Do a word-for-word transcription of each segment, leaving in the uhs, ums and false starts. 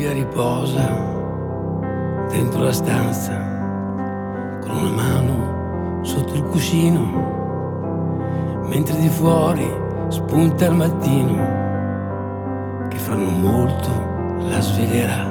Silvia riposa dentro la stanza con una mano sotto il cuscino, mentre di fuori spunta il mattino che fra non molto la sveglierà.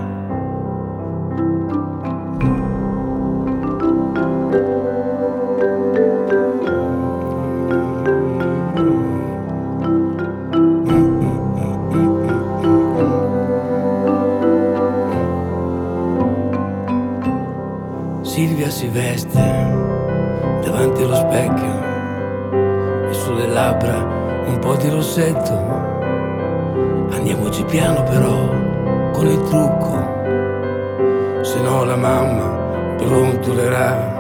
Silvia si veste davanti allo specchio e sulle labbra un po' di rossetto. Andiamoci piano però con il trucco, se no la mamma brontolerà.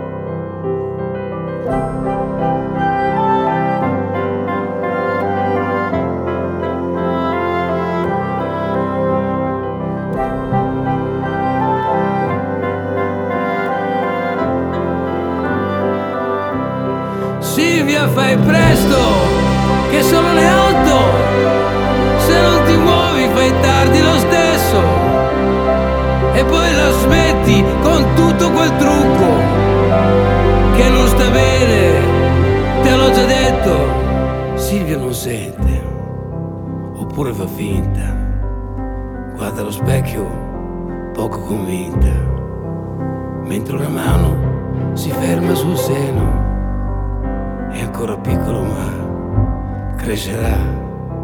Silvia, fai presto, che sono le otto. Se non ti muovi fai tardi lo stesso. E poi la smetti con tutto quel trucco che non sta bene, te l'ho già detto. Silvia non sente, oppure fa finta. Guarda allo specchio poco convinta, mentre una mano si ferma sul seno. È ancora piccolo ma crescerà.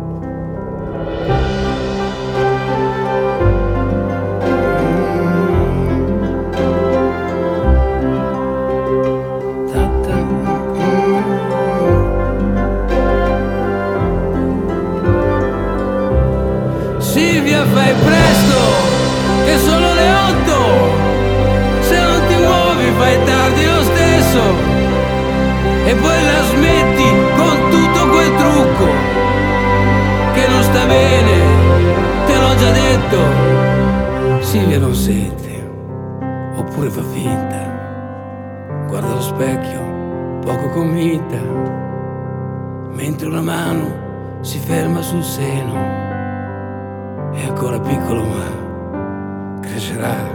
Silvia, fai presto, che sono le otto. Se non ti muovi fai tardi lo stesso. E poi la smetti con tutto quel trucco che non sta bene, te l'ho già detto. Silvia non sente, oppure fa finta. Guarda allo specchio, poco convinta, mentre una mano si ferma sul seno. È ancora piccolo ma crescerà.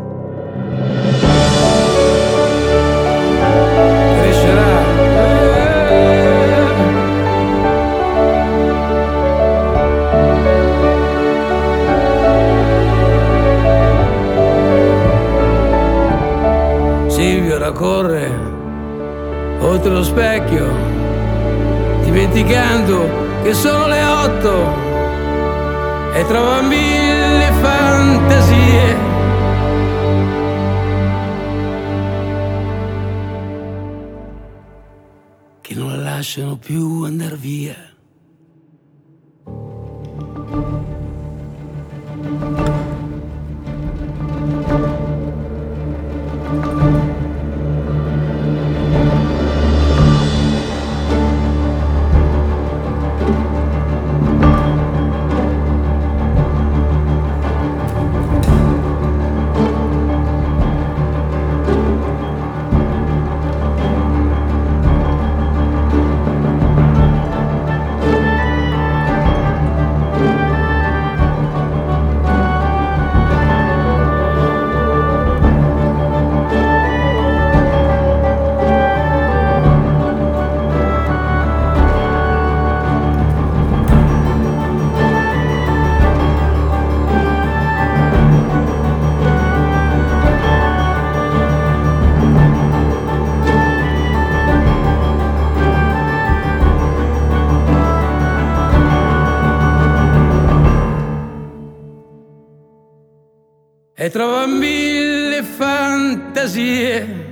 Silvia ora corre oltre lo specchio, dimenticando che sono le otto, e trova mille fantasie. Che non la lasciano più andar via. E trova mille fantasie